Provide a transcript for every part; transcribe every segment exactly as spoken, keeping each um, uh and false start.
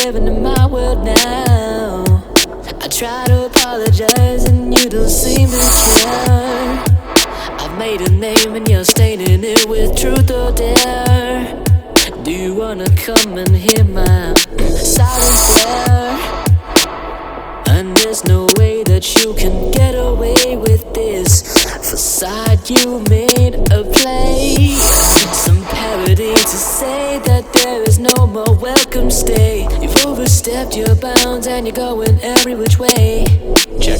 living in my world now. I try to apologize and you don't seem to care. I've made a name and you're staining it with truth or dare. Do you wanna come and hear my silence there? And there's no way that you can get away with this facade you made a play. Some parody to say that there is no more welcome stay. You've overstepped your bounds and you're going every which way. Check.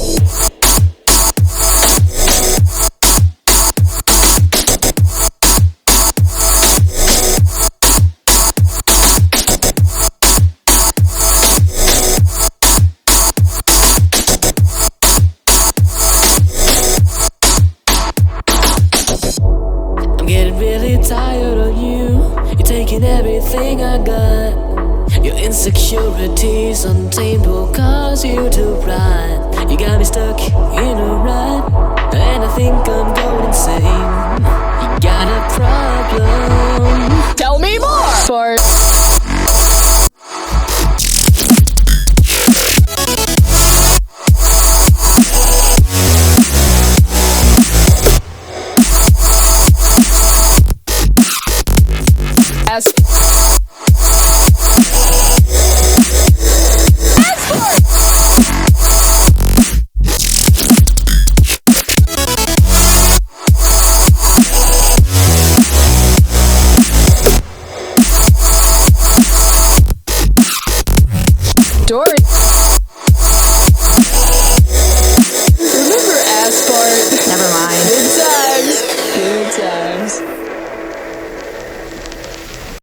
I'm getting really tired of you. You're taking everything I got. Your insecurities untamed will cause you to ride. You got me stuck in a rut, and I think I'm going insane.